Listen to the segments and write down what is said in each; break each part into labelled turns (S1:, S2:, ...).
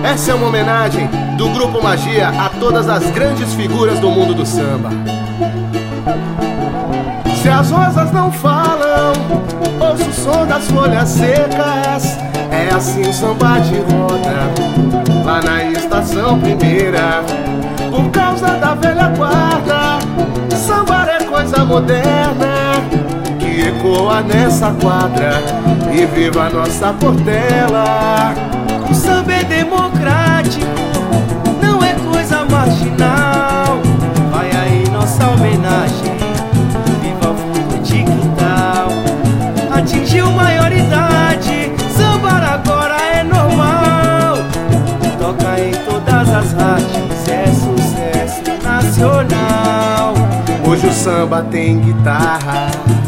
S1: Essa é uma homenagem do Grupo Magia a todas as grandes figuras do mundo do samba. Se as rosas não falam, ouço o som das folhas secas. É assim o samba de roda, lá na estação primeira. Por causa da velha guarda, sambar é coisa moderna que ecoa nessa quadra e viva a nossa portela.
S2: O samba é democrático, não é coisa marginal. Vai aí nossa homenagem, viva o fundo de quintal. Atingiu maioridade, sambar agora é normal. Toca em todas as rádios, é sucesso nacional.
S1: Hoje o samba tem guitarra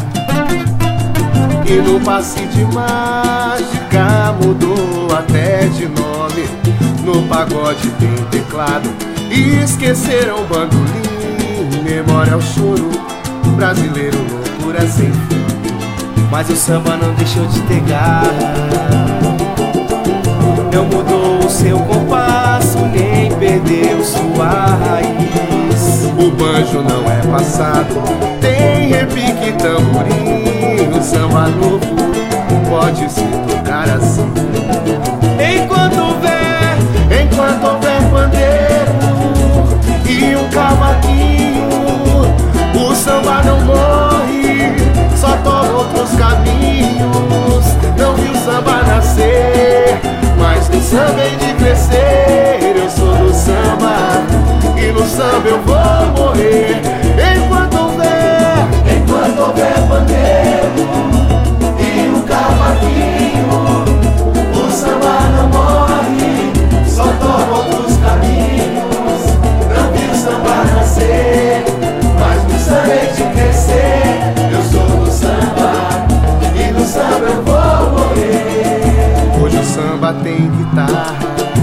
S1: e no passe de mágica mudou até de nome. No pagode tem teclado e esqueceram o bandolim. Memória ao choro, brasileiro loucura sem fim.
S2: Mas o samba não deixou de ter garra, não mudou o seu compasso, nem perdeu sua raiz.
S1: O banjo não é passado, tem repique e tamborim. O samba novo pode se tocar assim.
S2: Enquanto houver pandeiro e um cavaquinho,
S1: o samba não morre, só toma outros caminhos. Não vi o samba nascer, mas no samba hei de crescer. Eu sou do samba e no samba eu vou morrer. Enquanto houver pandeiro e um cavaquinho, o samba não morre, só toma outros caminhos. Não vi o samba nascer, mas no samba hei de crescer. Eu sou do samba e no samba eu vou morrer. Hoje o samba tem guitarra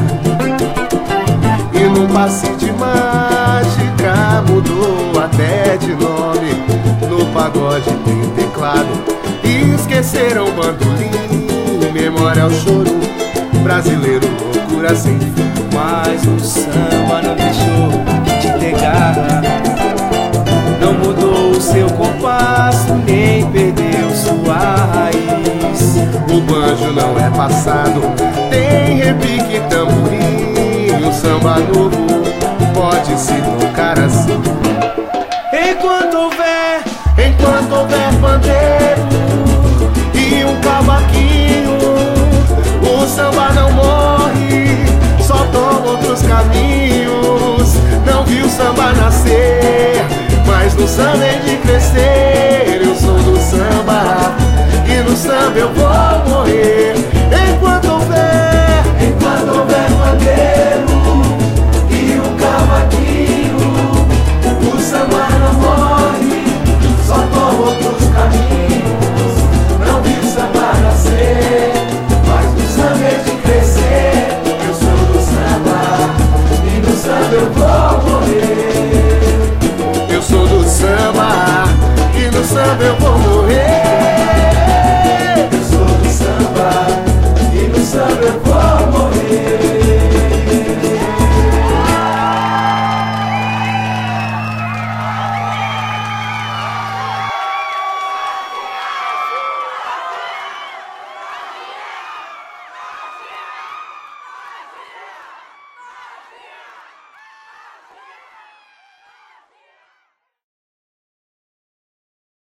S1: e num passe de mágica mudou até de nome. No pagode tem teclado e esqueceram o bandolim. Memória ao choro, brasileiro loucura sem fim.
S2: mas o samba não deixou de ter garra, não mudou o seu compasso, nem perdeu sua raiz.
S1: O banjo não é passado, tem repique e tamborim. O samba novo pode se tocar assim.
S2: Enquanto houver
S1: pandeiro e um cavaquinho, o samba não morre, só toma outros caminhos. Não vi o samba nascer, mas no samba hei de crescer. Eu sou do samba e no samba eu vou